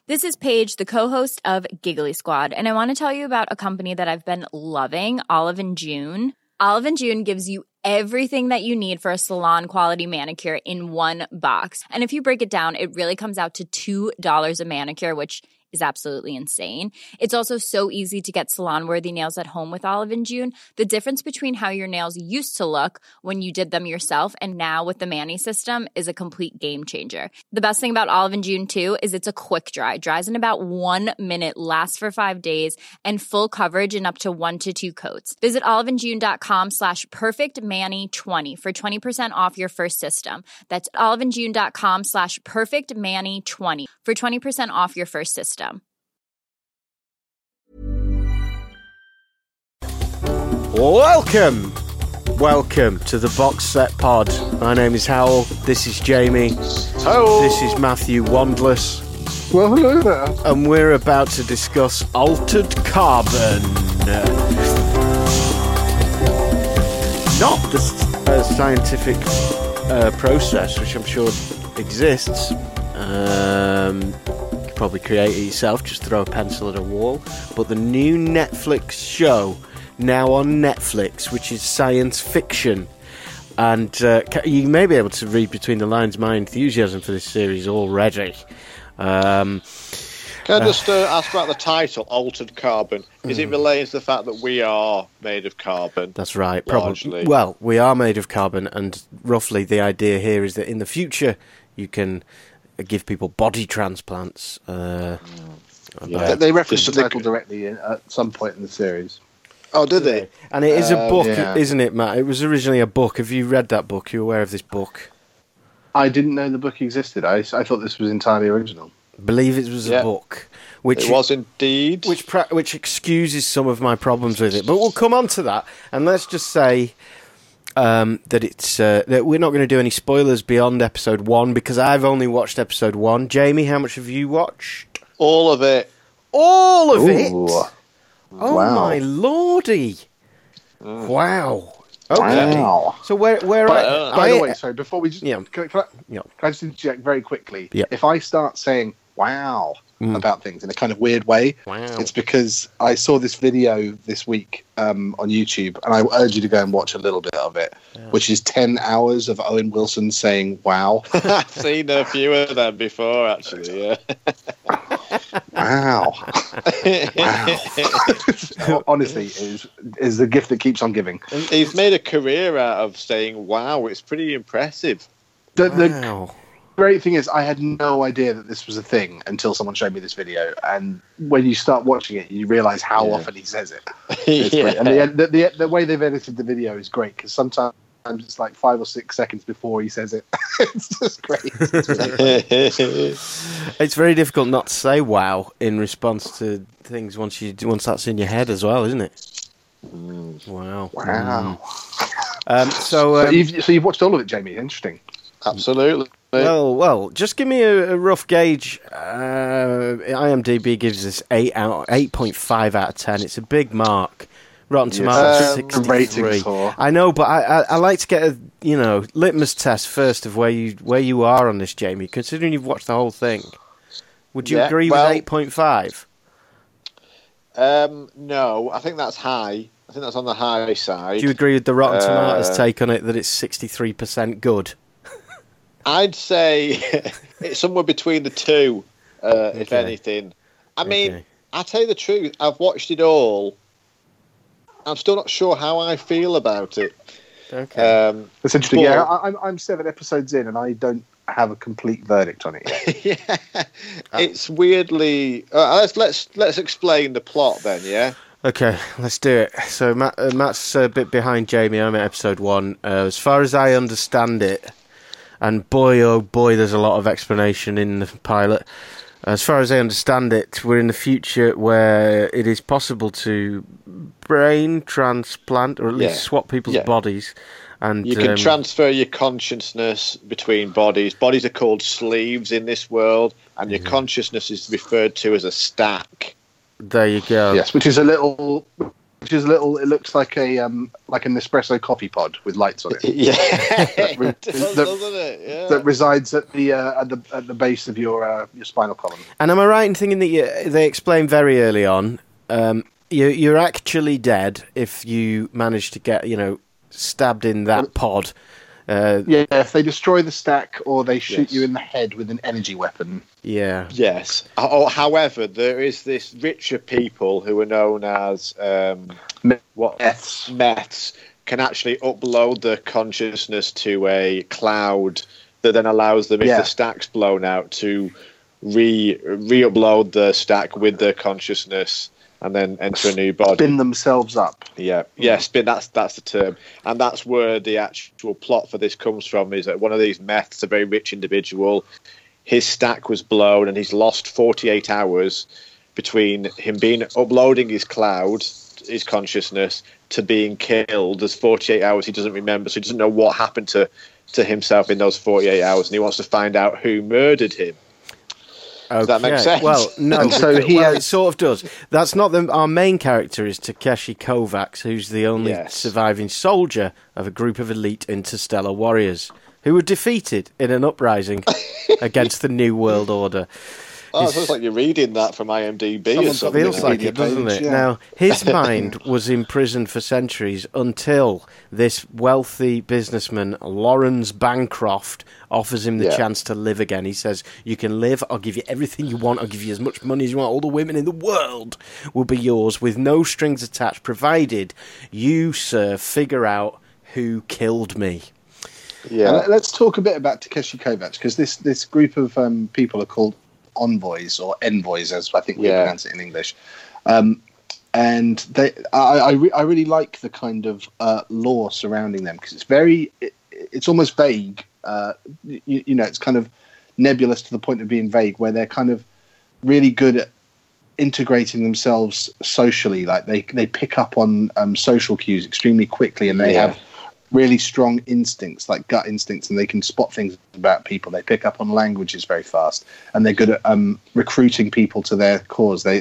This is Paige, the co-host of Giggly Squad, and I want to tell you about a company that I've been loving, Olive & June. Olive & June gives you everything that you need for a salon-quality manicure in one box. And if you break it down, it really comes out to $2 a manicure, which is absolutely insane. It's also so easy to get salon-worthy nails at home with Olive & June. The difference between how your nails used to look when you did them yourself and now with the Mani system is a complete game changer. The best thing about Olive & June, too, is it's a quick dry. Dries in about 1 minute, lasts for 5 days, and full coverage in up to 1 to 2 coats. Visit oliveandjune.com/perfectmani20 for 20% off your first system. That's oliveandjune.com/perfectmani20 for 20% off your first system. Welcome to the Box Set Pod. My name is Howell. This is Jamie. Hello. This is Matthew Wandless. Well, hello there. And we're about to discuss Altered Carbon. Not the scientific process, which I'm sure exists. You could probably create it yourself, just throw a pencil at a wall. But the new Netflix show, now on Netflix, which is science fiction. And you may be able to read between the lines my enthusiasm for this series already. Can I just ask about the title, Altered Carbon? Is it related to the fact that we are made of carbon? That's right, largely? probably. Well, we are made of carbon, and roughly the idea here is that in the future you can give people body transplants. They reference the title directly at some point in the series. Oh, did they? And it is a book, isn't it, Matt? It was originally a book. Have you read that book? Are you aware of this book? I didn't know the book existed. I thought this was entirely original. I believe it was a book. It was indeed. Which excuses some of my problems with it. But we'll come on to that. And let's just say that it's that we're not going to do any spoilers beyond episode 1 because I've only watched episode 1. Jamie, how much have you watched? All of it. All of it? Oh, wow. my lordy. Wow. Okay. Wow. So where by the way, sorry, before we just... Yeah. Can I just interject very quickly? Yeah. If I start saying, wow, about things in a kind of weird way, it's because I saw this video this week on YouTube, and I urge you to go and watch a little bit of it, which is 10 hours of Owen Wilson saying, wow. I've seen a few of them before, actually, yeah. Wow. Honestly, is the gift that keeps on giving. He's made a career out of saying, wow, it's pretty impressive. The great thing is I had no idea that this was a thing until someone showed me this video, and when you start watching it you realise how often he says it. It's great. And the way they've edited the video is great, because sometimes it's like 5 or 6 seconds before he says it. It's just great. It's very difficult not to say wow in response to things once that's in your head as well, isn't it? Wow. So you've watched all of it, Jamie. Interesting. Absolutely. Well, just give me a rough gauge. IMDb gives this 8.5 out of 10. It's a big mark. Rotten Tomatoes 63. I know, but I like to get a litmus test first of where you are on this, Jamie. Considering you've watched the whole thing, would you agree with 8.5? No, I think that's high. I think that's on the high side. Do you agree with the Rotten Tomatoes take on it that it's 63% good? I'd say it's somewhere between the two, if anything. I mean, I'll tell you the truth. I've watched it all. I'm still not sure how I feel about it. Okay. That's interesting. I'm 7 episodes in, and I don't have a complete verdict on it yet. It's weirdly... let's explain the plot then, yeah? Okay, let's do it. So Matt's a bit behind Jamie. I'm at episode 1. As far as I understand it, and boy, oh boy, there's a lot of explanation in the pilot. As far as I understand it, we're in the future where it is possible to brain transplant, or at least swap people's bodies. And you can transfer your consciousness between bodies. Bodies are called sleeves in this world, and your consciousness is referred to as a stack. There you go. Yes, which is a little which is little. It looks like an Nespresso coffee pod with lights on it. Yeah, doesn't it? Yeah. That resides at the base of your spinal column. And am I right in thinking that they explain very early on, you're actually dead if you manage to get stabbed in that pod? If they destroy the stack or they shoot you in the head with an energy weapon. Yeah. Yes. However, there is this richer people who are known as Meths can actually upload their consciousness to a cloud that then allows them, if the stack's blown out, to re-upload the stack with their consciousness and then enter a new body. Spin themselves up. Spin. That's the term, and that's where the actual plot for this comes from. Is that one of these Meths, a very rich individual, his stack was blown, and he's lost 48 hours between him uploading his cloud, his consciousness, to being killed. There's 48 hours he doesn't remember, so he doesn't know what happened to himself in those 48 hours, and he wants to find out who murdered him. Okay. Does that make sense? Well, no. It sort of does. That's not our main character is Takeshi Kovacs, who's the only surviving soldier of a group of elite interstellar warriors who were defeated in an uprising against the New World Order. Oh, it looks like you're reading that from IMDb or something. Feels like it, doesn't it? Yeah. Now, his mind was imprisoned for centuries until this wealthy businessman, Lawrence Bancroft, offers him the chance to live again. He says, you can live, I'll give you everything you want, I'll give you as much money as you want, all the women in the world will be yours with no strings attached, provided you, sir, figure out who killed me. Yeah. Let's talk a bit about Takeshi Kovacs, because this group of people are called envoys, or envoys, as I think we pronounce it in English. And I really like the kind of lore surrounding them, because it's almost vague. It's kind of nebulous to the point of being vague, where they're kind of really good at integrating themselves socially. Like they pick up on social cues extremely quickly, and they have really strong instincts, like gut instincts, and they can spot things about people. They pick up on languages very fast, and they're good at recruiting people to their cause. They're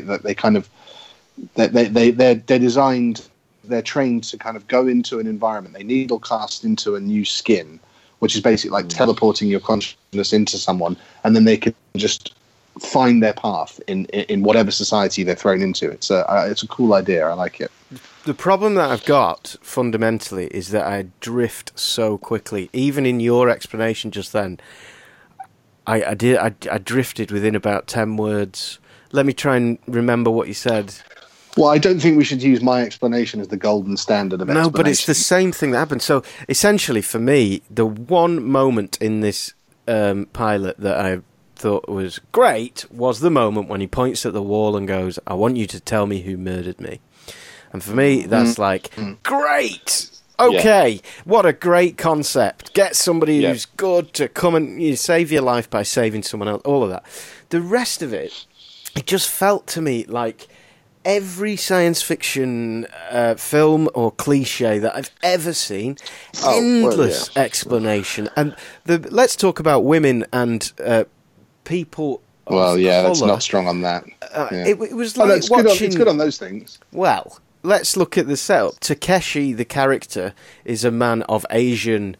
designed, they're trained to kind of go into an environment. They needle cast into a new skin, which is basically like teleporting your consciousness into someone, and then they can just find their path in whatever society they're thrown into. It's a cool idea. I like it. The problem that I've got fundamentally is that I drift so quickly. Even in your explanation just then, I drifted within about 10 words. Let me try and remember what you said. Well, I don't think we should use my explanation as the golden standard of explanation. No, but it's the same thing that happened. So essentially, for me, the one moment in this pilot that I thought was great was the moment when he points at the wall and goes, I want you to tell me who murdered me. And for me, that's great! Okay, what a great concept. Get somebody who's good to come and save your life by saving someone else, all of that. The rest of it just felt to me like every science fiction film or cliche that I've ever seen. Endless explanation. And let's talk about women and people of colour. That's not strong on that. It was like watching... It's good on those things. Well... Let's look at the setup. Takeshi, the character, is a man of Asian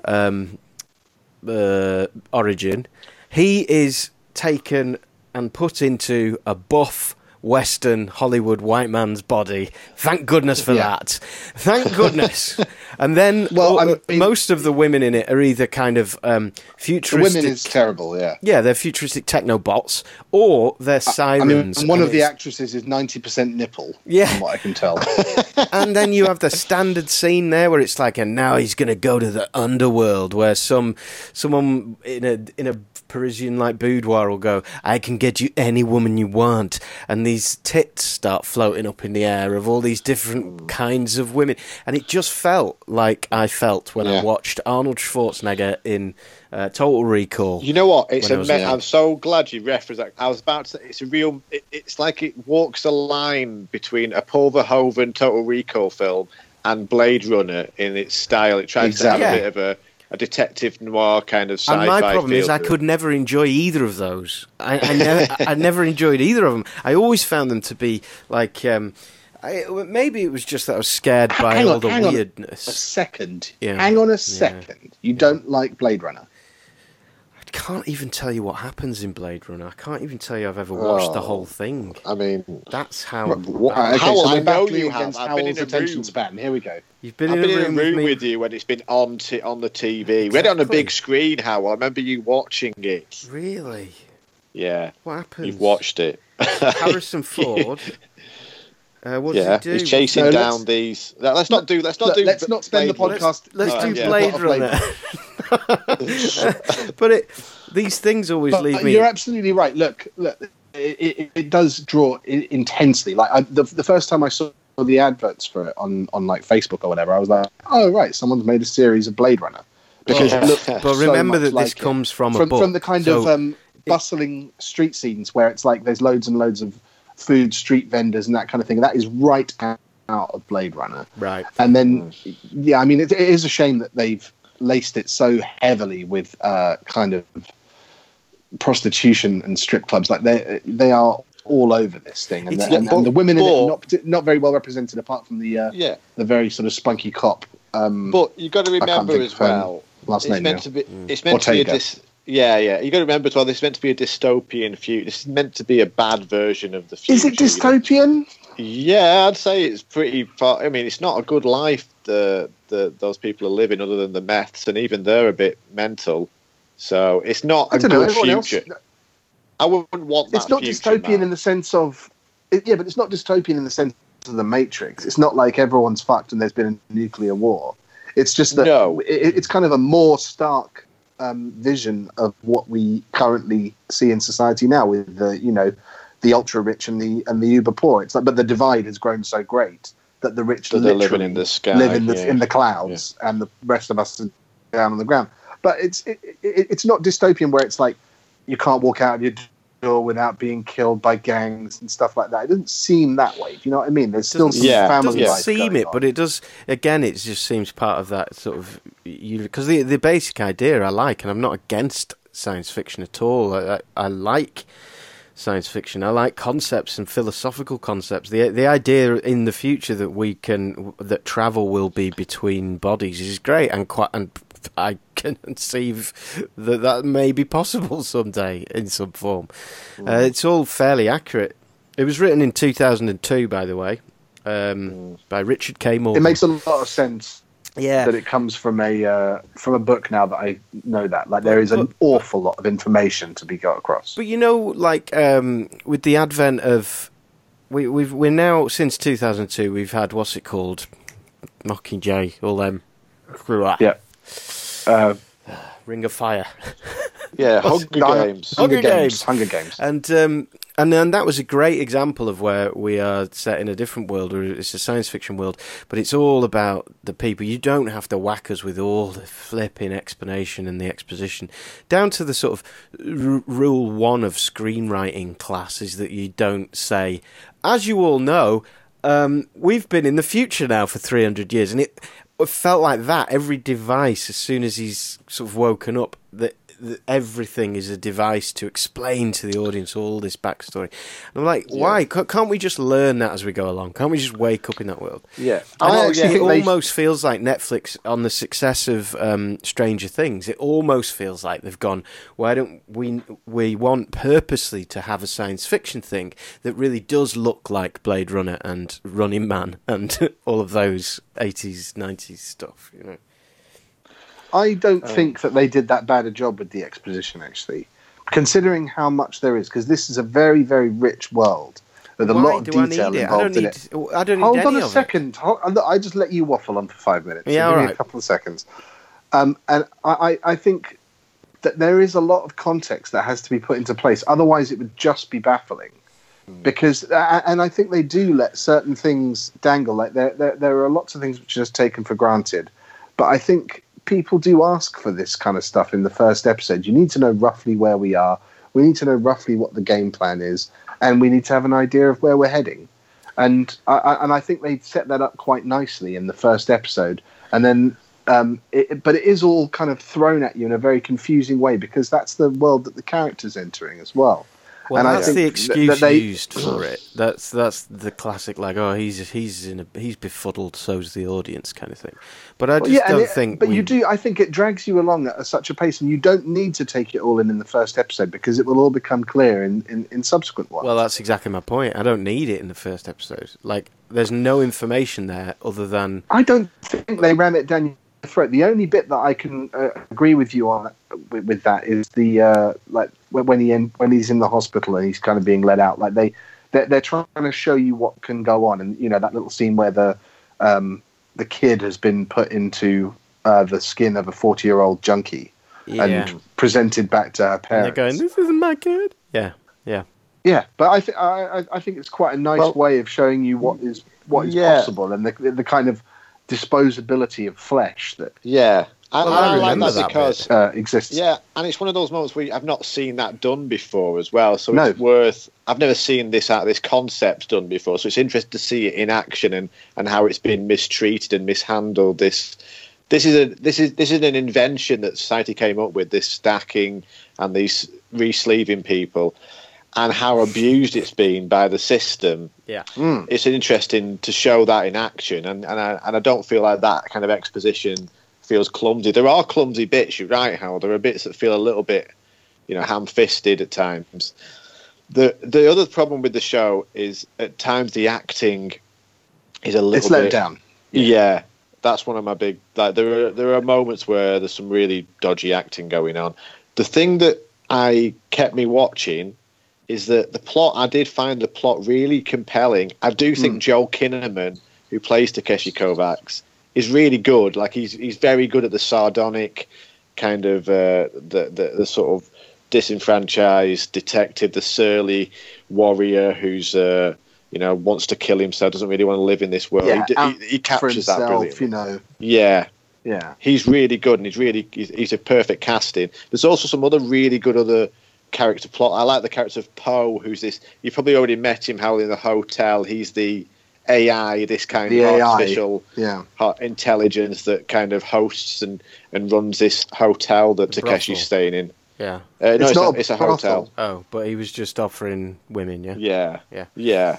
origin. He is taken and put into a buff Western Hollywood white man's body. Thank goodness for that. Thank goodness. And then most of the women in it are either kind of futuristic... The women is terrible, Yeah, they're futuristic technobots, or they're sirens. And one of the actresses is 90% nipple, from what I can tell. And then you have the standard scene there where it's like, and now he's going to go to the underworld, where someone in a Parisian-like boudoir will go, I can get you any woman you want. And these tits start floating up in the air of all these different kinds of women. And it just felt like I felt when I watched Arnold Schwarzenegger in Total Recall. You know what? I'm so glad you referenced that. I was about to say, it's a real... It's like it walks a line between a Paul Verhoeven Total Recall film and Blade Runner in its style. It tries to have a bit of a detective noir kind of sci-fi. And my problem is I could never enjoy either of those. I never enjoyed either of them. I always found them to be like Maybe it was just that I was scared by all the weirdness. A second. Yeah. Hang on a second. You don't like Blade Runner? I can't even tell you what happens in Blade Runner. I can't even tell you I've ever watched the whole thing. I mean, that's how. How I know you have. I've been in a attention span. Here we go. You've been in a room with you when it's been on the TV. Exactly. We had it on a big screen. How I remember you watching it. Really? Yeah. What happened? You've watched it. Harrison Ford. What does he do? He's chasing down these. Let's not spend the podcast. Let's do Blade Runner. But these things always leave me. You're absolutely right. Look, it does draw intensely. Like the first time I saw the adverts for it on like Facebook or whatever, I was like, oh right, someone's made a series of Blade Runner. Because but remember that this comes from a book. From the kind of bustling street scenes where it's like there's loads and loads of food street vendors and that kind of thing. That is right out of Blade Runner. Right. And then, I mean, it is a shame that they've laced it so heavily with kind of prostitution and strip clubs. Like they are all over this thing, and the women in it are not very well represented, apart from the very sort of spunky cop. But you've got to remember as well, it's meant to be Yeah. You got to remember as well, this is meant to be a dystopian future. This is meant to be a bad version of the future. Is it dystopian? Yeah, I'd say it's pretty far. I mean, it's not a good life those people are living, other than the meths, and even they're a bit mental. So it's not a good future. I wouldn't want that. It's not dystopian in the sense of, but it's not dystopian in the sense of the Matrix. It's not like everyone's fucked and there's been a nuclear war. It's just that it's kind of a more stark vision of what we currently see in society now, with the ultra rich and the uber poor. It's like, but the divide has grown so great that the rich literally living in the sky, live in the clouds, and the rest of us are down on the ground. But it's not dystopian where it's like you can't walk out of your door without being killed by gangs and stuff like that. It doesn't seem that way. Do you know what I mean? There's still some family life. It doesn't seem it, but it does. Again, it just seems part of that sort of, because the basic idea I like, and I'm not against science fiction at all. I like science fiction. I like concepts and philosophical concepts. The idea in the future that travel will be between bodies is great, and I can conceive that may be possible someday in some form. It's all fairly accurate. It was written in 2002, by the way, by Richard K. Morgan. It makes a lot of sense. Yeah, that it comes from a book. Now that I know that, like, there is an awful lot of information to be got across. But with the advent of we're now, since 2002, we've had, what's it called, Mockingjay, all them. Yeah. Ring of Fire. Yeah, Hunger Games. And then that was a great example of where we are set in a different world, where it's a science fiction world, but it's all about the people. You don't have to whack us with all the flipping explanation and the exposition. Down to the sort of rule one of screenwriting class is that you don't say, as you all know, we've been in the future now for 300 years, and it felt like that. Every device, as soon as he's sort of woken up, that everything is a device to explain to the audience all this backstory. And I'm like, why? Can't we just learn that as we go along? Can't we just wake up in that world? Yeah. It almost feels like Netflix, on the success of Stranger Things, it almost feels like they've gone, why don't we want purposely to have a science fiction thing that really does look like Blade Runner and Running Man and all of those 80s, 90s stuff, you know? I don't think that they did that bad a job with the exposition, actually, considering how much there is, because this is a very, very rich world with a lot of detail involved in it. I don't need Hold any on a of second. I just let you waffle on for 5 minutes. Yeah, so give me me a couple of seconds. And I think that there is a lot of context that has to be put into place. Otherwise, it would just be baffling. Because, and I think they do let certain things dangle. Like there are lots of things which are just taken for granted. But I think people do ask for this kind of stuff in the first episode. You need to know roughly where we are. We need to know roughly what the game plan is, and we need to have an idea of where we're heading. And I think they set that up quite nicely in the first episode. And then, but it is all kind of thrown at you in a very confusing way, because that's the world that the character's entering as well. Well, and that's the excuse used for it. That's the classic, like, oh, he's befuddled, so's the audience kind of thing. But I just don't think. But you do. I think it drags you along at such a pace, and you don't need to take it all in the first episode because it will all become clear in subsequent ones. Well, that's exactly my point. I don't need it in the first episode. Like, there's no information there other than. I don't think they ram it down your throat. The only bit that I can agree with you on with that is the like when he's in the hospital and he's kind of being let out. Like they're trying to show you what can go on, and that little scene where the kid has been put into the skin of a 40-year-old junkie and presented back to her parents. And they're going, "This isn't my kid." Yeah. But I think it's quite a nice way of showing you what is possible and the kind of disposability of flesh that. Yeah. I like that because exists. Yeah, and it's one of those moments where I've not seen that done before as well. So it's worth. I've never seen this concept done before, so it's interesting to see it in action and how it's been mistreated and mishandled. This is an invention that society came up with. This stacking and these re-sleeving people, and how abused it's been by the system. Yeah, it's interesting to show that in action, and I don't feel like that kind of exposition feels clumsy. There are clumsy bits, you're right, Hal. There are bits that feel a little bit, ham-fisted at times. The other problem with the show is at times the acting is a little it's let down. Yeah, that's one of my big. Like there are moments where there's some really dodgy acting going on. The thing that kept me watching is that I did find the plot really compelling. I do think Joel Kinnaman, who plays Takeshi Kovacs, is really good. Like he's very good at the sardonic kind of the sort of disenfranchised detective, the surly warrior who's wants to kill himself, doesn't really want to live in this world. Yeah, he captures that brilliantly. Yeah. He's really good, and he's a perfect casting. There's also some other really good other character plot. I like the character of Poe, who's this. You probably already met him, Hal, in the hotel. He's the AI, this kind of artificial intelligence that kind of hosts and runs this hotel that Takeshi's staying in. Yeah. It's a hotel. Oh, but he was just offering women, yeah? Yeah.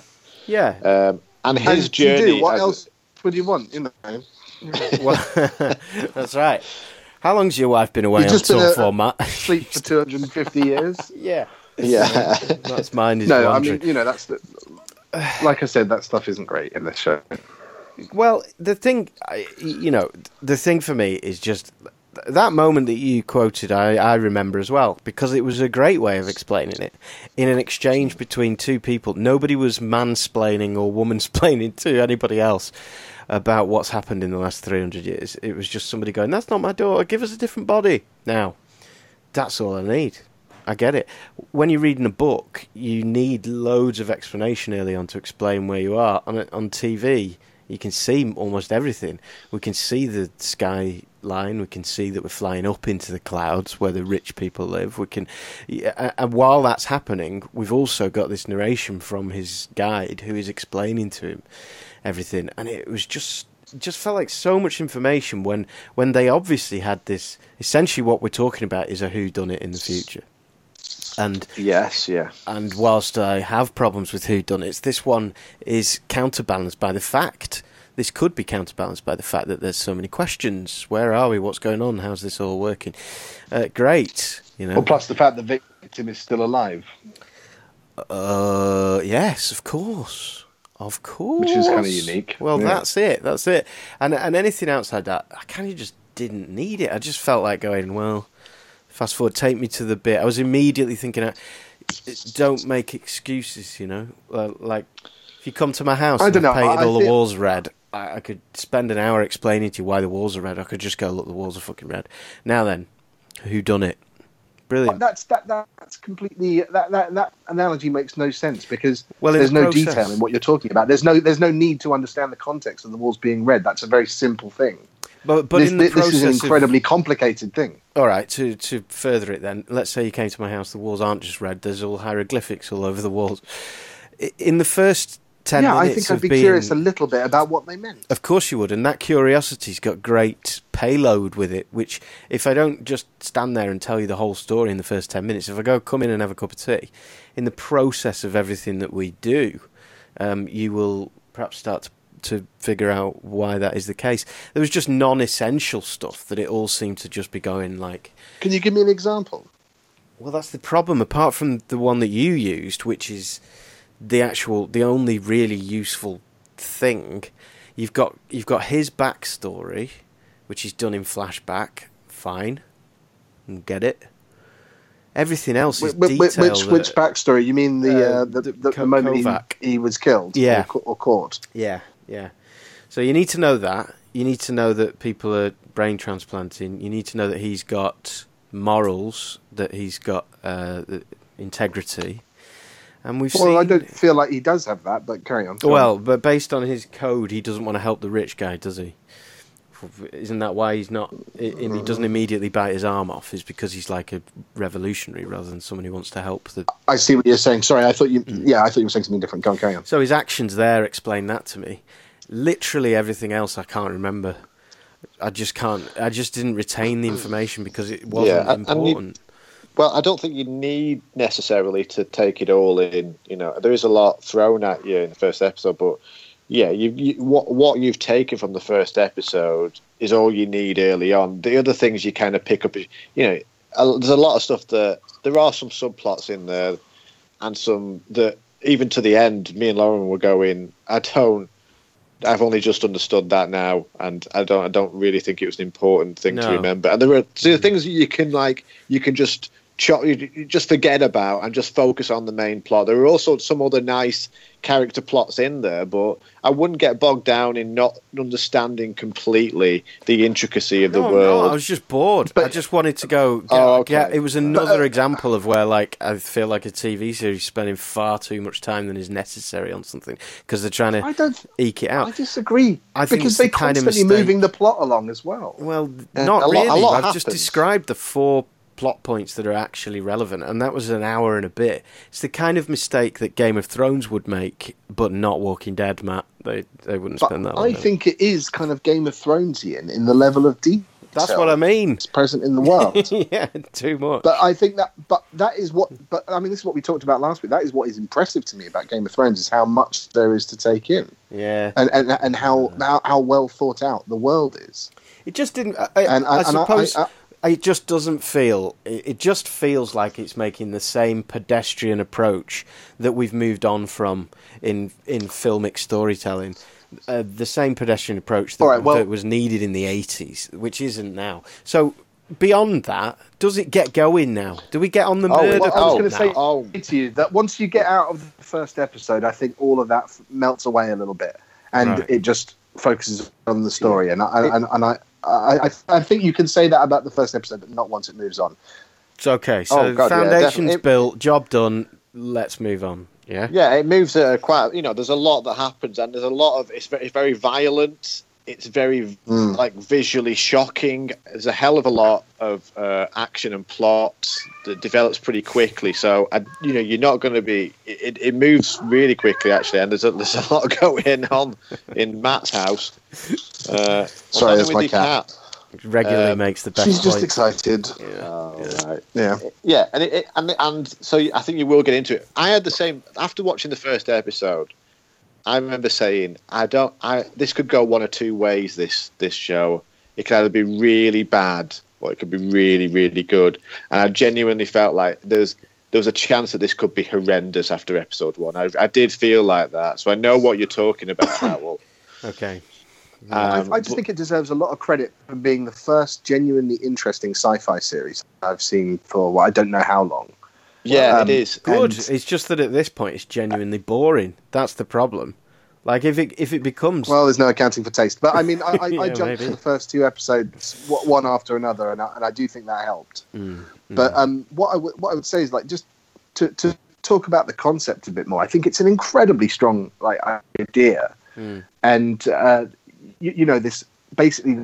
And his journey... What else would you want, Well, that's right. How long's your wife been away on tour for, Matt? Sleep for 250 years? Yeah. That's mine. No, wandering. I mean, that's like I said, that stuff isn't great in this show. Well, the thing for me is just that moment that you quoted. I remember as well because it was a great way of explaining it in an exchange between two people. Nobody was mansplaining or womansplaining to anybody else about what's happened in the last 300 years. It was just somebody going, "That's not my daughter. Give us a different body." Now, that's all I need. I get it. When you're reading a book, you need loads of explanation early on to explain where you are. On TV, you can see almost everything. We can see the skyline. We can see that we're flying up into the clouds where the rich people live. And while that's happening, we've also got this narration from his guide who is explaining to him everything. And it was just felt like so much information when they obviously had this. Essentially, what we're talking about is a whodunit in the future. And yes, yeah. And whilst I have problems with whodunits, this one is counterbalanced by the fact. This could be counterbalanced by the fact that there's so many questions. Where are we? What's going on? How's this all working? Great, Well, plus the fact the victim is still alive. Yes, of course. Which is kind of unique. Well, that's it. And anything outside that, I kind of just didn't need it. I just felt like going, well. Fast forward, take me to the bit. I was immediately thinking, don't make excuses, like, if you come to my house and I painted all the walls red, I could spend an hour explaining to you why the walls are red. I could just go, look, the walls are fucking red. Now then, who done it? Brilliant. That's completely... That analogy makes no sense because there's no detail in what you're talking about. There's no need to understand the context of the walls being red. That's a very simple thing. But this is an incredibly complicated thing. All right, to further it then, let's say you came to my house, the walls aren't just red, there's all hieroglyphics all over the walls. In the first 10 minutes. I think I'd be curious a little bit about what they meant. Of course you would, and that curiosity's got great payload with it, which, if I don't just stand there and tell you the whole story in the first 10 minutes, if I go come in and have a cup of tea, in the process of everything that we do, you will perhaps start to figure out why that is the case. There was just non-essential stuff that it all seemed to just be going like... Can you give me an example? Well, that's the problem, apart from the one that you used, which is... the only really useful thing, you've got his backstory, which is done in flashback. Fine, get it. Everything else is detail. Which backstory? You mean the moment he was killed? Yeah. or caught? Yeah. So you need to know that. You need to know that people are brain transplanting. You need to know that he's got morals, that he's got integrity. And we've seen... I don't feel like he does have that, but carry on. Well, but based on his code, he doesn't want to help the rich guy, does he? Isn't that why he's not... he doesn't immediately bite his arm off, is because he's like a revolutionary rather than someone who wants to help the... I see what you're saying. Sorry, I thought you were saying something different. Go on, carry on. So his actions there explain that to me. Literally everything else I can't remember. I just didn't retain the information because it wasn't important. Well, I don't think you need necessarily to take it all in. You know, there is a lot thrown at you in the first episode, but yeah, what you've taken from the first episode is all you need early on. The other things you kind of pick up, there's a lot of stuff that there are some subplots in there, and some that even to the end, me and Lauren were going, I've only just understood that now, and I don't really think it was an important thing to remember. And there are things that you can just forget about and just focus on the main plot. There are also some other nice character plots in there, but I wouldn't get bogged down in not understanding completely the intricacy of the world. No, I was just bored. I just wanted to go. It was another example of where, like, I feel like a TV series spending far too much time than is necessary on something because they're trying to eke it out. I disagree. Because they're constantly moving the plot along as well. Well, not really. I've just described the 4 plot points that are actually relevant, and that was an hour and a bit. It's the kind of mistake that Game of Thrones would make, but not Walking Dead, Matt. They wouldn't spend that long. I think it is kind of Game of Thronesian in the level of detail. That's what I mean. It's present in the world. Yeah, too much. But I think that is what. But I mean, this is what we talked about last week. That is what is impressive to me about Game of Thrones, is how much there is to take in. Yeah, and how well thought out the world is. It just didn't. I suppose. It just doesn't feel... It just feels like it's making the same pedestrian approach that we've moved on from in filmic storytelling. The same pedestrian approach that was needed in the 80s, which isn't now. So, beyond that, does it get going now? Do we get on the murder plot now? I was going to say to you that once you get out of the first episode, I think all of that melts away a little bit. And it just focuses on the story. Yeah. I think you can say that about the first episode, but not once it moves on. It's okay. So foundation's built, job done. Let's move on. Yeah. Yeah, it moves quite. There's a lot that happens, and there's a lot of. It's very violent. It's very visually shocking. There's a hell of a lot of action and plot that develops pretty quickly. So you're not going to be. It moves really quickly actually, and there's a lot going on in Matt's house. Sorry, that's my cat. Regularly makes the best. She's just excited. Yeah, and so I think you will get into it. I had the same after watching the first episode. I remember saying, this could go one or two ways, this show. It could either be really bad or it could be really, really good. And I genuinely felt like there was a chance that this could be horrendous after episode 1. I did feel like that. So I know what you're talking about, Howell. Okay. I just think it deserves a lot of credit for being the first genuinely interesting sci-fi series I've seen for, I don't know how long. Yeah, it is good. It's just that at this point it's genuinely boring. That's the problem. Like if it becomes there's no accounting for taste. But I mean, I jumped to the first 2 episodes one after another, and I do think that helped. But what I would say is, like, just to talk about the concept a bit more. I think it's an incredibly strong idea, and this basically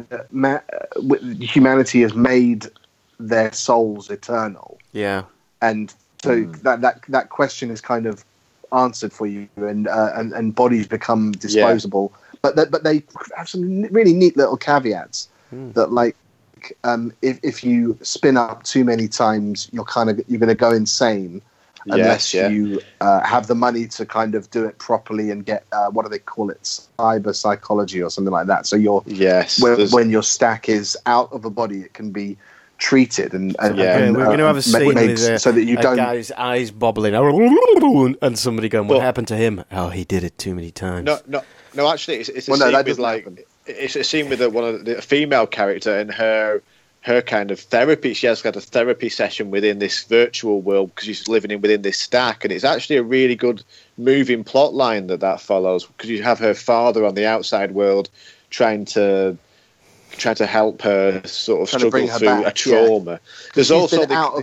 humanity has made their souls eternal. Yeah, and so that question is kind of answered for you, and bodies become disposable. Yeah. But they have some really neat little caveats that, like, if you spin up too many times, you're going to go insane unless you have the money to kind of do it properly and get what do they call it, cyber psychology or something like that. So when your stack is out of a body, it can be treated and we're going to have a scene with so that you don't guy's eyes bobbling and somebody going, what happened to him? Oh, he did it too many times. No, actually, it's a scene with it's a scene with one of the female character and her kind of therapy. She has got a therapy session within this virtual world because she's living within this stack, and it's actually a really good moving plot line that follows, because you have her father on the outside world trying to help her sort of struggle through a trauma. Yeah. There's also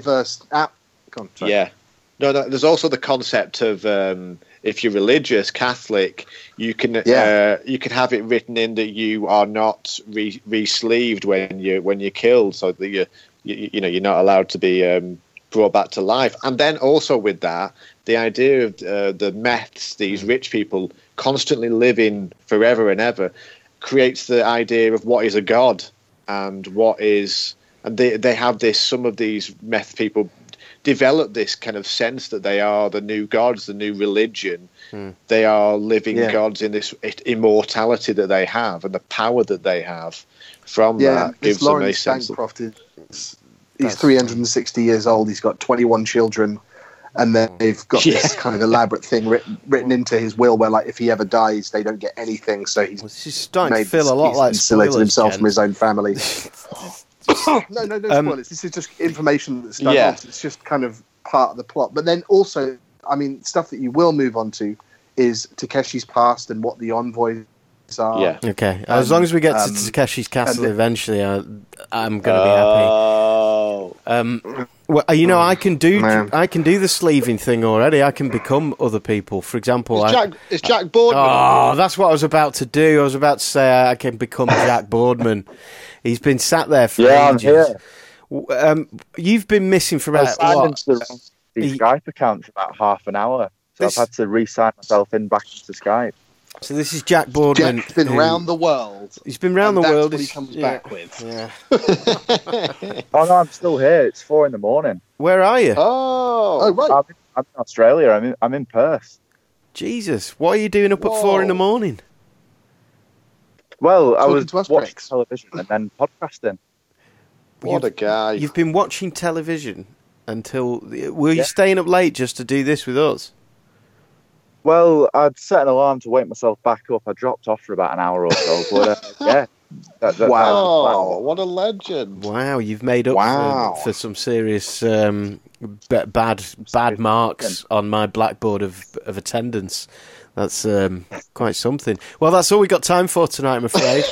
there's also the concept of if you're religious Catholic, you can have it written in that you are not re-sleeved when you're killed, so that you're not allowed to be brought back to life. And then also with that, the idea of the meths, these rich people constantly living forever and ever, creates the idea of what is a god and what is, and they have this, some of these meth people develop this kind of sense that they are the new gods, the new religion. They are living gods in this immortality that they have and the power that they have from that gives them a sense of... He's 360 years old, he's got 21 children, and then they've got this kind of elaborate thing written into his will where, like, if he ever dies, they don't get anything. So he's starting to feel a lot like insulated himself from his own family. No spoilers. This is just information that's done. It's just kind of part of the plot. But then also, I mean, stuff that you will move on to is Takeshi's past and what the envoys are. Yeah. Okay. As long as we get to Takeshi's castle eventually, I'm going to be happy. Well, I can do the sleeving thing already. I can become other people. For example, it's Jack Boardman. Oh, that's what I was about to do. I was about to say I can become Jack Boardman. He's been sat there for ages. You've been missing for about the Skype account for about half an hour, so I've had to re-sign myself back into Skype. So this is Jack Boardman. Jack's been round the world. He's been round the world. That's what he comes back with. Yeah. Oh no, I'm still here. It's 4 a.m. Where are you? Oh right. I'm in Australia. I'm in Perth. Jesus, what are you doing up at 4 a.m? Well, I was watching television and then podcasting. What a guy! You've been watching television until... Were you staying up late just to do this with us? Well, I'd set an alarm to wake myself back up. I dropped off for about an hour or so. But wow, what a legend! Wow, you've made up for some serious bad marks on my blackboard of attendance. That's quite something. Well, that's all we got time for tonight, I'm afraid.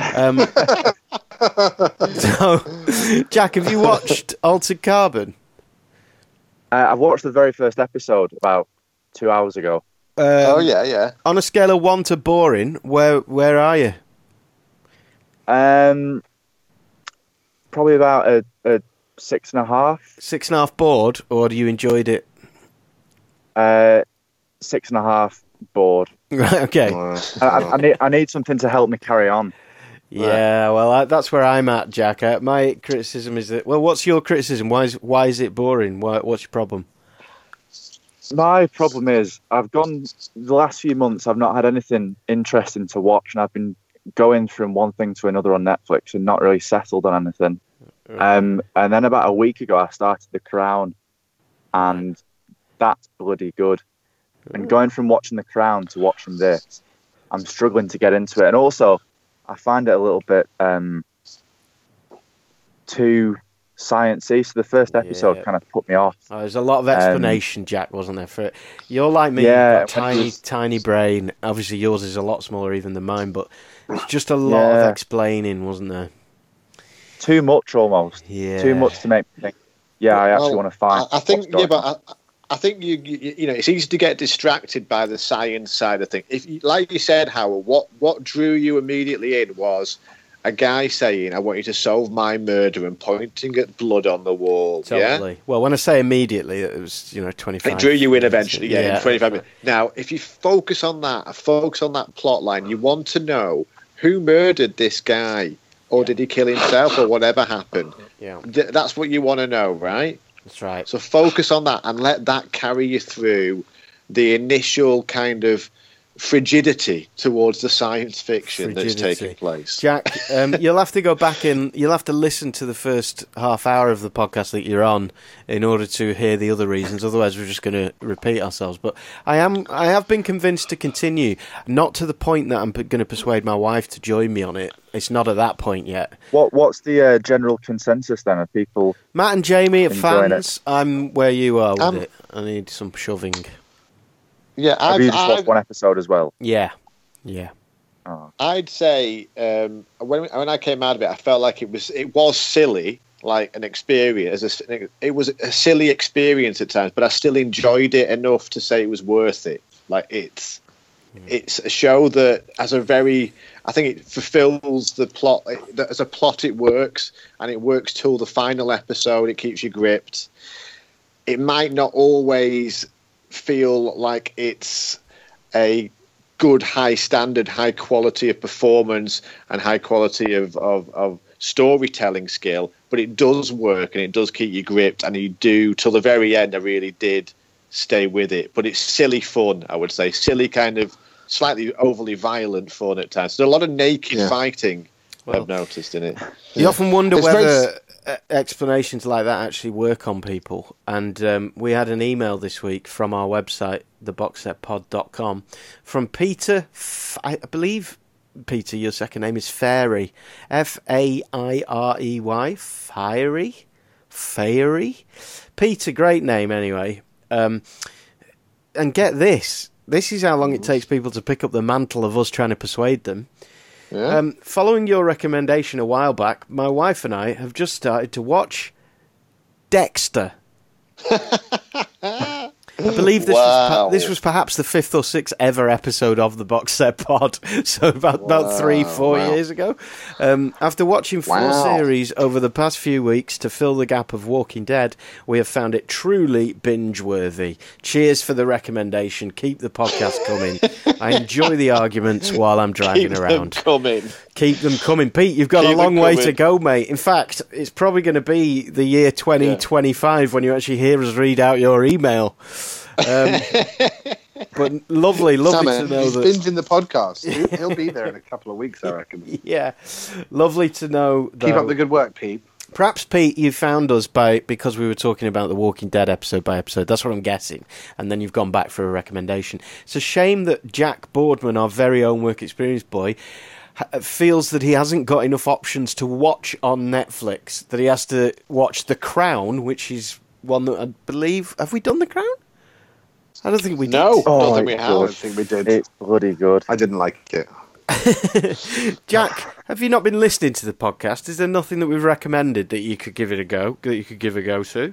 So, Jack, have you watched Altered Carbon? I've watched the very first episode about 2 hours ago. Yeah. On a scale of 1 to boring, where are you? Probably about a 6.5. 6.5 bored, or you enjoyed it? 6.5 bored. Right, okay. I need something to help me carry on. Yeah, well, that's where I'm at, Jack. My criticism is that... Well, what's your criticism? Why is it boring? What's your problem? My problem is the last few months I've not had anything interesting to watch, and I've been going from one thing to another on Netflix and not really settled on anything. And then about a week ago I started The Crown, and that's bloody good. And going from watching The Crown to watching this, I'm struggling to get into it. And also, I find it a little bit too sciencey. So the first episode kind of put me off. There's a lot of explanation, Jack, wasn't there? For it? You're like me, you've got tiny brain. Obviously, yours is a lot smaller even than mine, but it's just a lot of explaining, wasn't there? Too much, almost. Yeah. Too much to make me think. I actually want to find. I think, I think you it's easy to get distracted by the science side of things. If, like you said, Howard, what drew you immediately in was a guy saying, "I want you to solve my murder," and pointing at blood on the wall. Totally. Yeah? Well, when I say immediately, it was 25. It drew you in eventually, in 25 minutes. Yeah. Now, if you focus on that plot line, you want to know who murdered this guy, or did he kill himself, or whatever happened. Yeah. That's what you want to know, right? That's right. So focus on that and let that carry you through the initial kind of frigidity towards the science fiction that's taking place. Jack, you'll have to go back in. You'll have to listen to the first half hour of the podcast that you're on in order to hear the other reasons. Otherwise, we're just going to repeat ourselves. But I have been convinced to continue, not to the point that I'm going to persuade my wife to join me on it. It's not at that point yet. What's the general consensus then of people? Matt and Jamie are fans. It? I'm where you are with it. I need some shoving. Yeah, have you just watched one episode as well? Yeah. Oh. I'd say when I came out of it, I felt like it was silly, like an experience. It was a silly experience at times, but I still enjoyed it enough to say it was worth it. Like it's a show that I think it fulfills the plot. As a plot, it works, and it works till the final episode. It keeps you gripped. It might not always feel like it's a good, high standard, high quality of performance and high quality of storytelling skill, but it does work and it does keep you gripped, and you do till the very end. I really did stay with it, but it's silly fun. I would say silly, kind of slightly overly violent fun at times. There's a lot of naked fighting. I've noticed in it. You often wonder whether explanations like that actually work on people, and we had an email this week from our website, theboxsetpod.com, from Peter. I believe, Peter, your second name is Fairy, Fairey, Fairy. Peter, great name anyway. And get this is how long it takes people to pick up the mantle of us trying to persuade them. Yeah. Following your recommendation a while back, my wife and I have just started to watch Dexter. I believe this was perhaps the 5th or 6th ever episode of the Box Set Pod, so about 3-4 years ago. After watching 4 series over the past few weeks to fill the gap of Walking Dead, we have found it truly binge-worthy. Cheers for the recommendation. Keep the podcast coming. I enjoy the arguments while I'm driving around. Keep them coming. Pete, you've got a long way to go, mate. In fact, it's probably going to be the year 2025 when you actually hear us read out your email. But lovely Sam, to know he's that binging in the podcast. He'll be there in a couple of weeks, I reckon. Yeah, lovely to know. Keep up the good work, Pete. Perhaps, Pete, you found us because we were talking about the Walking Dead episode by episode. That's what I'm guessing. And then you've gone back for a recommendation. It's a shame that Jack Boardman, our very own work experience boy, feels that he hasn't got enough options to watch on Netflix, that he has to watch The Crown, which is one that I believe... Have we done The Crown? I don't think we did. No, I don't think we have. have. I don't think we did. It's bloody good. I didn't like it. Jack, have you not been listening to the podcast? Is there nothing that we've recommended that you could give it a go, that you could give a go to?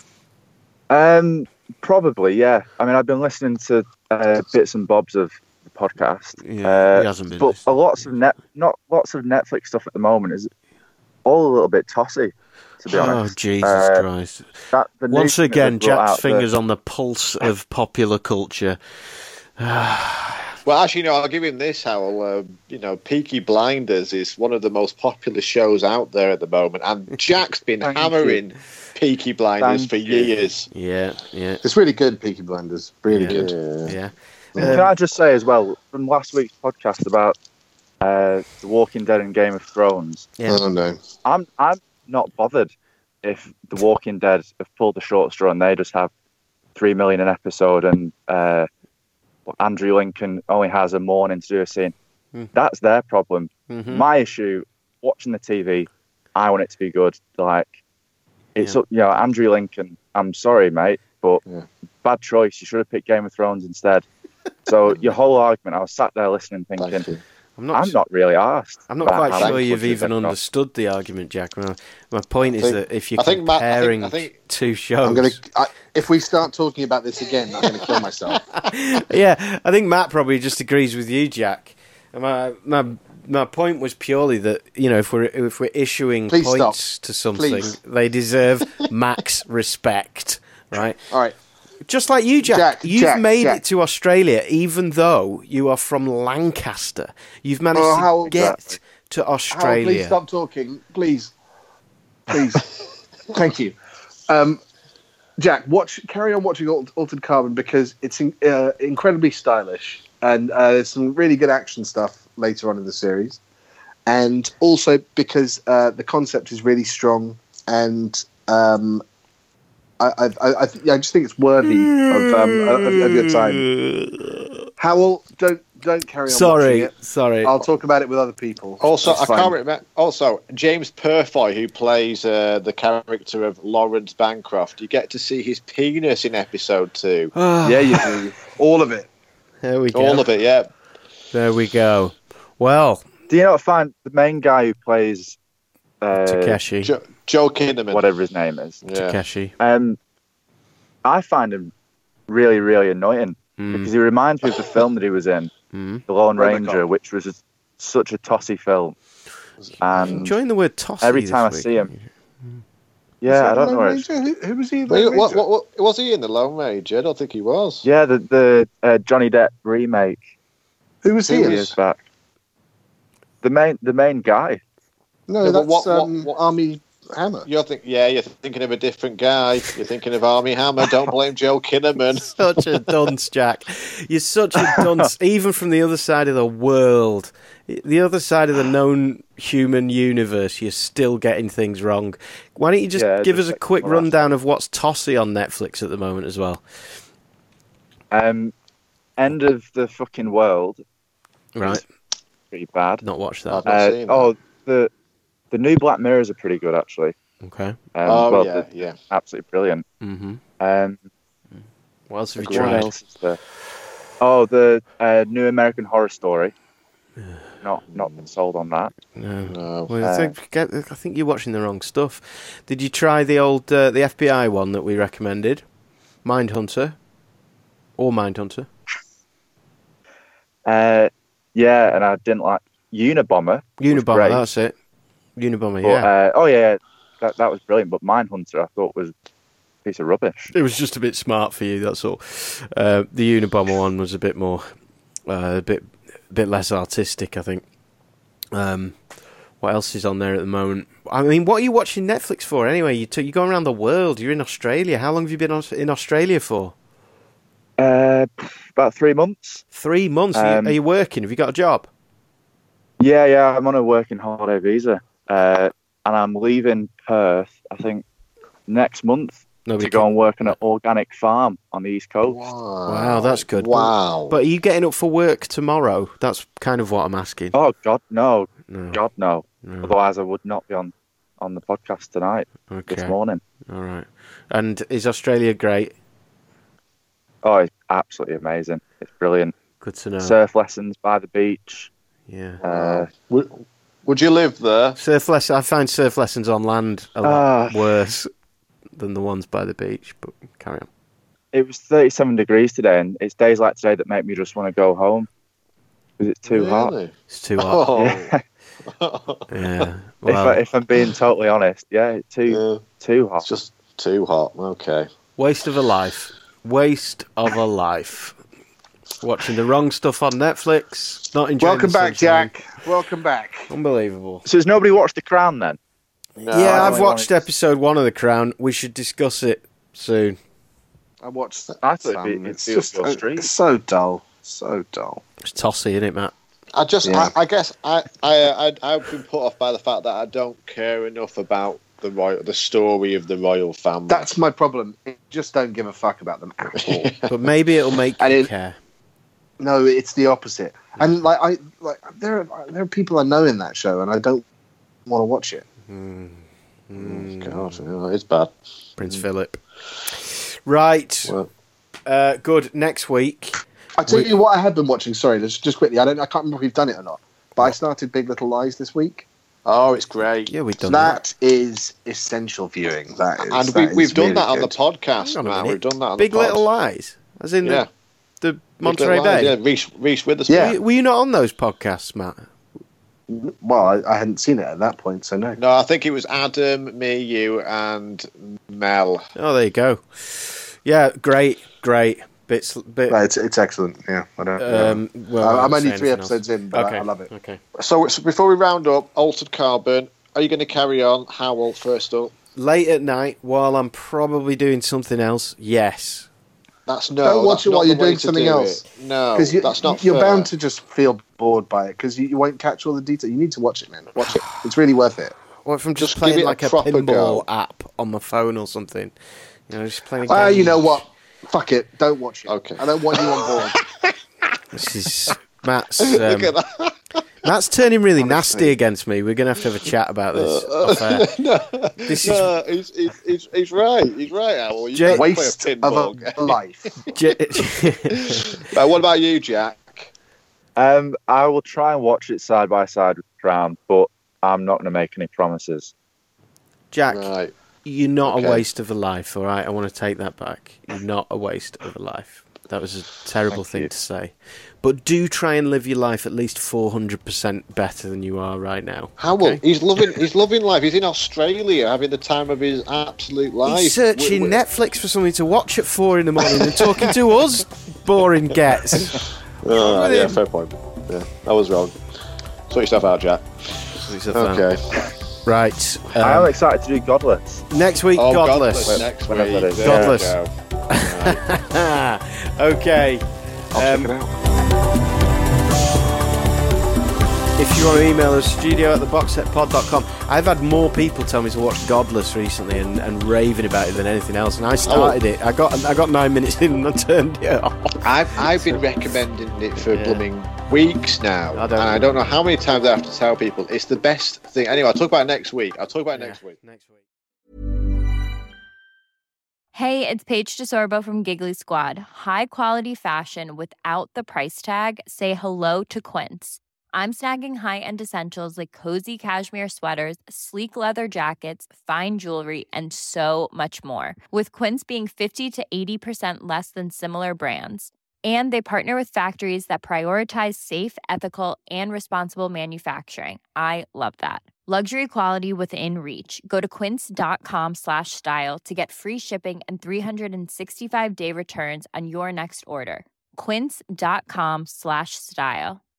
Probably, yeah. I mean, I've been listening to bits and bobs of the podcast. Yeah, he hasn't been but listening. lots of Netflix stuff at the moment is all a little bit tossy, to be honest. Oh, Jesus Christ. Once again, Jack's fingers on the pulse of popular culture. Well, actually, I'll give him this, Howell. Peaky Blinders is one of the most popular shows out there at the moment, and Jack's been hammering Peaky Blinders for years. Yeah. It's really good, Peaky Blinders. Really good. Yeah. Can I just say as well, from last week's podcast about The Walking Dead and Game of Thrones, Oh, no. I'm not bothered if The Walking Dead have pulled the short straw and they just have 3 million an episode and Andrew Lincoln only has a morning to do a scene. That's their problem. Mm-hmm. My issue, watching the TV, I want it to be good. Andrew Lincoln, I'm sorry, mate, but bad choice. You should have picked Game of Thrones instead. So your whole argument, I was sat there listening, thinking, I'm not really asked. I'm not quite sure you've even understood the argument, Jack. My point is that if you're comparing two shows... if we start talking about this again, I'm going to kill myself. Yeah, I think Matt probably just agrees with you, Jack. My my point was purely that, you know, if we're issuing Please points stop. to something, Please. they deserve max respect, right? All right. Just like you, Jack. You've Jack, made it to Australia, even though you are from Lancaster. You've managed to get to Australia. Please stop talking. Please. Thank you. Jack, carry on watching Altered Carbon because it's incredibly stylish and there's some really good action stuff later on in the series, and also because the concept is really strong, and I just think it's worthy of your time. Howell, don't carry on. Sorry. I'll talk about it with other people. Also, I can't remember. Also, James Purfoy, who plays the character of Lawrence Bancroft, you get to see his penis in episode 2. Yeah, you do. All of it. There we go. All of it, yeah. There we go. Well, do you not find the main guy who plays Takeshi? Joe Kinnaman. Whatever his name is. Yeah. Takeshi. I find him really, really annoying because he reminds me of the film that he was in, The Lone Ranger, which was such a tossy film. And enjoying the word tossy every time I see him. Yeah, I don't know where who was he in the Lone Ranger? Was he in the Lone Ranger? I don't think he was. Yeah, the Johnny Depp remake. Who was he? Years back. The main guy. No, that's Armie Hammer. You're thinking of a different guy. You're thinking of Armie Hammer. Don't blame Joe Kinnaman. Such a dunce, Jack. You're such a dunce, even from the other side of the world. The other side of the known human universe, you're still getting things wrong. Why don't you just give us a quick rundown of what's tossy on Netflix at the moment as well? End of the fucking world. Right. Pretty bad. Not watched that. The new Black Mirrors are pretty good, actually. Okay. Yeah. Absolutely brilliant. Mm-hmm. What else have you What tried? else is there? Oh, the new American Horror Story. Not been sold on that. No. Well, I think you're watching the wrong stuff. Did you try the old the FBI one that we recommended? Mindhunter? Or Mindhunter? Yeah, and I didn't like Unabomber. Unabomber, that's it. Unabomber, but, yeah. That was brilliant, but Mindhunter I thought was a piece of rubbish. It was just a bit smart for you, that's all. The Unabomber one was a bit more, a bit less artistic, I think. What else is on there at the moment? I mean, what are you watching Netflix for anyway? You're going around the world. You're in Australia. How long have you been in Australia for? About 3 months. 3 months? Are you working? Have you got a job? Yeah. I'm on a working holiday visa. And I'm leaving Perth, I think, next month to go and work on an organic farm on the East Coast. Wow, that's good. Wow. But are you getting up for work tomorrow? That's kind of what I'm asking. Oh, God, no. God, no. Otherwise, I would not be on the podcast tonight, this morning. All right. And is Australia great? Oh, it's absolutely amazing. It's brilliant. Good to know. Surf lessons by the beach. Yeah. Would you live there? I find surf lessons on land a lot worse than the ones by the beach, but carry on. It was 37 degrees today, and it's days like today that make me just want to go home because it's too hot. It's too hot. Oh. Yeah. Well, if I'm being totally honest, it's too hot. It's just too hot. Okay. Waste of a life. Watching the wrong stuff on Netflix. Not enjoying. Welcome back, Jack. Welcome back. Unbelievable. So has nobody watched The Crown then? No, yeah, I've watched episode 1 of The Crown. We should discuss it soon. I watched that. I thought it's just it's so dull. So dull. It's tossy, isn't it, Matt? I guess I've been put off by the fact that I don't care enough about the story of the royal family. That's my problem. I just don't give a fuck about them at all. But maybe it'll make you care. No, it's the opposite. And there are people I know in that show, and I don't want to watch it. God, it's bad. Prince Philip. Right. Well. Good. Next week. I tell you what I have been watching. Sorry, just quickly. I can't remember if we've done it or not. But I started Big Little Lies this week. Oh, it's great. Yeah, we've done that. That is essential viewing. That is, and we've done that on the podcast. We've done that on Big Little Lies, as in the Monterey Bay. Yeah, Reese Witherspoon. Yeah. Were you not on those podcasts, Matt? Well, I hadn't seen it at that point, so no. No, I think it was Adam, me, you, and Mel. Oh, there you go. Yeah, great. It's excellent. Yeah, I don't. Well, I'm only 3 episodes in, but okay. I love it. Okay. So before we round up, Altered Carbon. Are you going to carry on? Howell first up. Late at night, while I'm probably doing something else. Yes. Don't watch it while you're doing something else. No, because that's not. You're bound to just feel bored by it because you won't catch all the detail. You need to watch it, man. Watch it. It's really worth it. Or if I'm just playing like a pinball app on my phone or something, just playing. You know what? Fuck it. Don't watch it. Okay. I don't want you on board. This is Matt's. Look at that. Matt's turning really nasty against me. We're going to have a chat about this. He's right. He's right, Al. Waste of a life. What about you, Jack? I will try and watch it side by side with Crown, but I'm not going to make any promises. Jack, right. You're not a waste of a life, all right? I want to take that back. You're not a waste of a life. That was a terrible thing to say. But do try and live your life at least 400% better than you are right now. Howell, okay? He's loving life. He's in Australia having the time of his absolute life. He's searching Netflix for something to watch at 4 a.m. and talking to us boring gets. Yeah, fair point. Yeah, I was wrong. Sort yourself out, Jack. Okay. Right. I am excited to do Godless. Next week, Godless. Next week. Godless. Okay. I'll check it out. If you want to email us, studio@theboxsetpod.com. I've had more people tell me to watch Godless recently and raving about it than anything else, and I started it. I got 9 minutes in and I turned it off. I've been recommending it for blooming weeks now, I don't know how many times I have to tell people it's the best thing. Anyway, I'll talk about it next week. Next week. Hey, it's Paige DeSorbo from Giggly Squad. High quality fashion without the price tag. Say hello to Quince. I'm snagging high-end essentials like cozy cashmere sweaters, sleek leather jackets, fine jewelry, and so much more. With Quince being 50 to 80% less than similar brands. And they partner with factories that prioritize safe, ethical, and responsible manufacturing. I love that. Luxury quality within reach. Go to quince.com/style to get free shipping and 365-day returns on your next order. Quince.com/style.